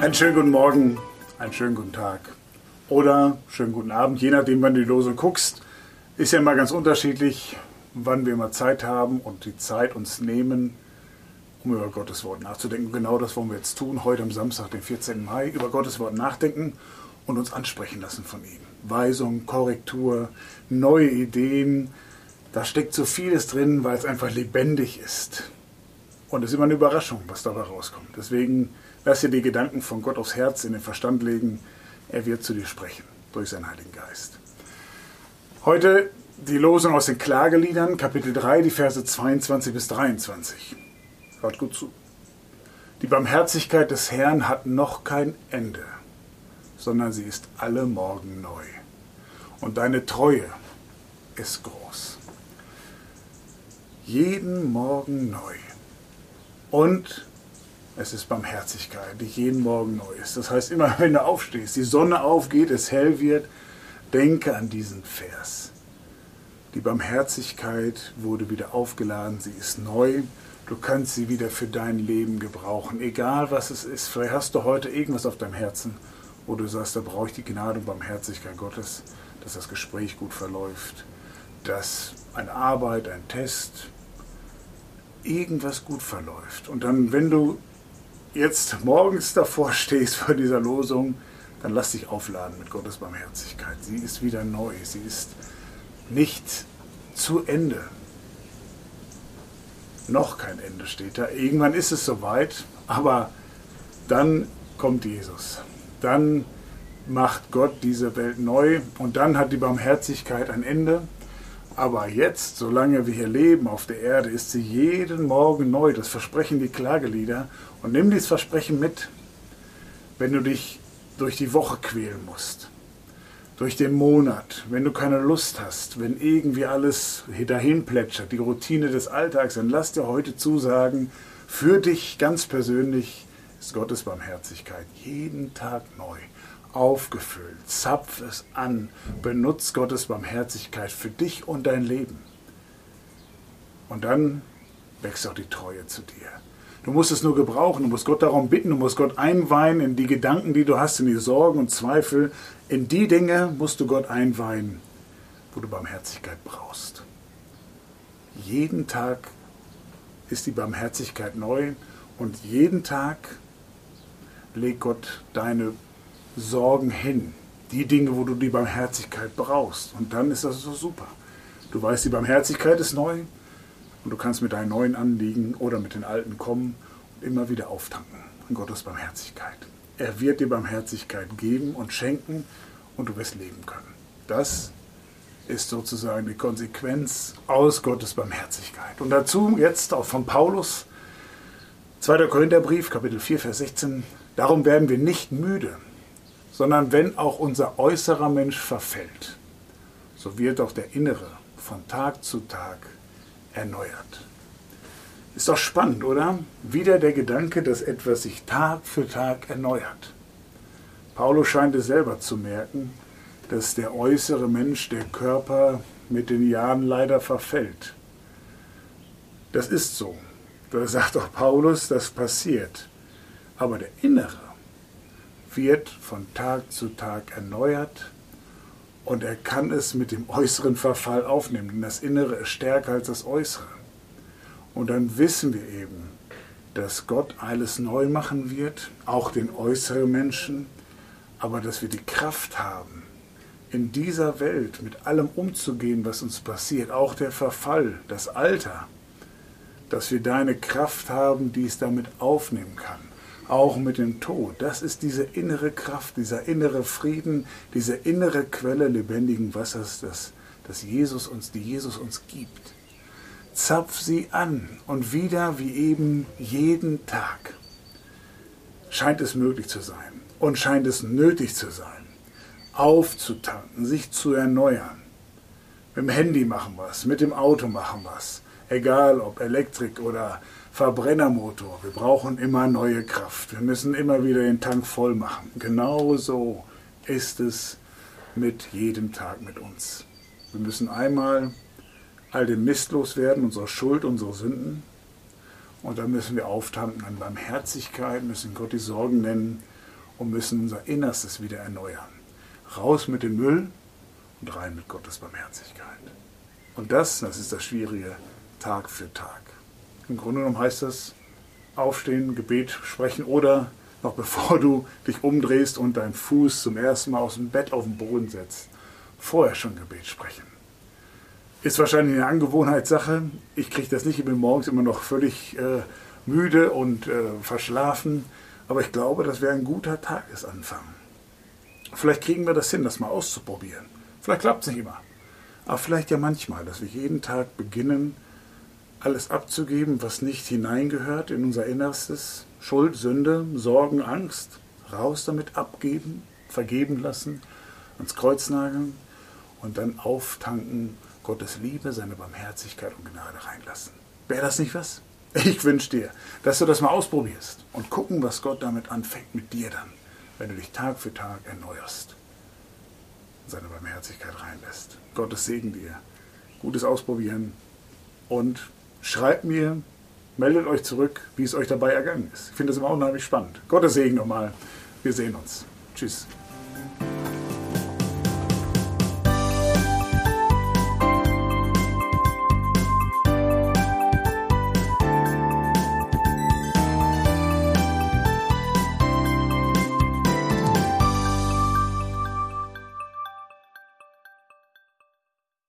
Einen schönen guten Morgen, einen schönen guten Tag oder schönen guten Abend, je nachdem, wann du die Losung guckst. Ist ja immer ganz unterschiedlich, wann wir mal Zeit haben und die Zeit uns nehmen, um über Gottes Wort nachzudenken. Genau das wollen wir jetzt tun, heute am Samstag, den 14. Mai, über Gottes Wort nachdenken und uns ansprechen lassen von ihm. Weisung, Korrektur, neue Ideen, da steckt so vieles drin, weil es einfach lebendig ist. Und es ist immer eine Überraschung, was dabei rauskommt. Deswegen lass dir die Gedanken von Gott aufs Herz, in den Verstand legen. Er wird zu dir sprechen, durch seinen Heiligen Geist. Heute die Losung aus den Klageliedern, Kapitel 3, die Verse 22 bis 23. Hört gut zu. Die Barmherzigkeit des Herrn hat noch kein Ende, sondern sie ist alle Morgen neu. Und deine Treue ist groß. Jeden Morgen neu. Und es ist Barmherzigkeit, die jeden Morgen neu ist. Das heißt, immer wenn du aufstehst, die Sonne aufgeht, es hell wird, denke an diesen Vers. Die Barmherzigkeit wurde wieder aufgeladen, sie ist neu. Du kannst sie wieder für dein Leben gebrauchen, egal was es ist. Vielleicht hast du heute irgendwas auf deinem Herzen, wo du sagst, da brauche ich die Gnade und Barmherzigkeit Gottes, dass das Gespräch gut verläuft, dass eine Arbeit, ein Test, irgendwas gut verläuft. Und dann, wenn du jetzt morgens davor stehst vor dieser Losung, dann lass dich aufladen mit Gottes Barmherzigkeit. Sie ist wieder neu, sie ist nicht zu Ende. Noch kein Ende steht da. Irgendwann ist es soweit, aber dann kommt Jesus. Dann macht Gott diese Welt neu und dann hat die Barmherzigkeit ein Ende. Aber jetzt, solange wir hier leben auf der Erde, ist sie jeden Morgen neu. Das versprechen die Klagelieder. Und nimm dieses Versprechen mit, wenn du dich durch die Woche quälen musst, durch den Monat, wenn du keine Lust hast, wenn irgendwie alles dahin plätschert, die Routine des Alltags, dann lass dir heute zusagen, für dich ganz persönlich ist Gottes Barmherzigkeit jeden Tag neu. Aufgefüllt, zapf es an, benutz Gottes Barmherzigkeit für dich und dein Leben. Und dann wächst auch die Treue zu dir. Du musst es nur gebrauchen, du musst Gott darum bitten, du musst Gott einweihen in die Gedanken, die du hast, in die Sorgen und Zweifel. In die Dinge musst du Gott einweihen, wo du Barmherzigkeit brauchst. Jeden Tag ist die Barmherzigkeit neu und jeden Tag legt Gott deine Sorgen hin, die Dinge, wo du die Barmherzigkeit brauchst. Und dann ist das so super. Du weißt, die Barmherzigkeit ist neu und du kannst mit deinen neuen Anliegen oder mit den alten kommen und immer wieder auftanken an Gottes Barmherzigkeit. Er wird dir Barmherzigkeit geben und schenken und du wirst leben können. Das ist sozusagen die Konsequenz aus Gottes Barmherzigkeit. Und dazu jetzt auch von Paulus, 2. Korintherbrief, Kapitel 4, Vers 16. Darum werden wir nicht müde, sondern wenn auch unser äußerer Mensch verfällt, so wird auch der innere von Tag zu Tag erneuert. Ist doch spannend, oder? Wieder der Gedanke, dass etwas sich Tag für Tag erneuert. Paulus scheint es selber zu merken, dass der äußere Mensch, der Körper, mit den Jahren leider verfällt. Das ist so. Da sagt auch Paulus, das passiert. Aber der innere wird von Tag zu Tag erneuert und er kann es mit dem äußeren Verfall aufnehmen, denn das Innere ist stärker als das Äußere. Und dann wissen wir eben, dass Gott alles neu machen wird, auch den äußeren Menschen, aber dass wir die Kraft haben, in dieser Welt mit allem umzugehen, was uns passiert, auch der Verfall, das Alter, dass wir da eine Kraft haben, die es damit aufnehmen kann. Auch mit dem Tod. Das ist diese innere Kraft, dieser innere Frieden, diese innere Quelle lebendigen Wassers, die Jesus uns gibt. Zapf sie an und wieder wie eben jeden Tag scheint es möglich zu sein und scheint es nötig zu sein, aufzutanken, sich zu erneuern. Mit dem Handy machen wir es, mit dem Auto machen wir es, egal ob Elektrik oder Verbrennermotor, wir brauchen immer neue Kraft. Wir müssen immer wieder den Tank voll machen. Genauso ist es mit jedem Tag mit uns. Wir müssen einmal all den Mist loswerden, unsere Schuld, unsere Sünden. Und dann müssen wir auftanken an Barmherzigkeit, müssen Gott die Sorgen nennen und müssen unser Innerstes wieder erneuern. Raus mit dem Müll und rein mit Gottes Barmherzigkeit. Und das ist das Schwierige, Tag für Tag. Im Grunde genommen heißt das, aufstehen, Gebet sprechen oder noch bevor du dich umdrehst und deinen Fuß zum ersten Mal aus dem Bett auf den Boden setzt, vorher schon Gebet sprechen. Ist wahrscheinlich eine Angewohnheitssache. Ich kriege das nicht, ich bin morgens immer noch völlig müde und verschlafen. Aber ich glaube, das wäre ein guter Tagesanfang. Vielleicht kriegen wir das hin, das mal auszuprobieren. Vielleicht klappt es nicht immer. Aber vielleicht ja manchmal, dass wir jeden Tag beginnen, alles abzugeben, was nicht hineingehört in unser Innerstes. Schuld, Sünde, Sorgen, Angst. Raus damit, abgeben, vergeben lassen, ans Kreuz nageln und dann auftanken, Gottes Liebe, seine Barmherzigkeit und Gnade reinlassen. Wäre das nicht was? Ich wünsche dir, dass du das mal ausprobierst und gucken, was Gott damit anfängt mit dir dann, wenn du dich Tag für Tag erneuerst, seine Barmherzigkeit reinlässt. Gottes Segen dir. Gutes Ausprobieren und schreibt mir, meldet euch zurück, wie es euch dabei ergangen ist. Ich finde das immer unheimlich spannend. Gottes Segen nochmal. Wir sehen uns. Tschüss.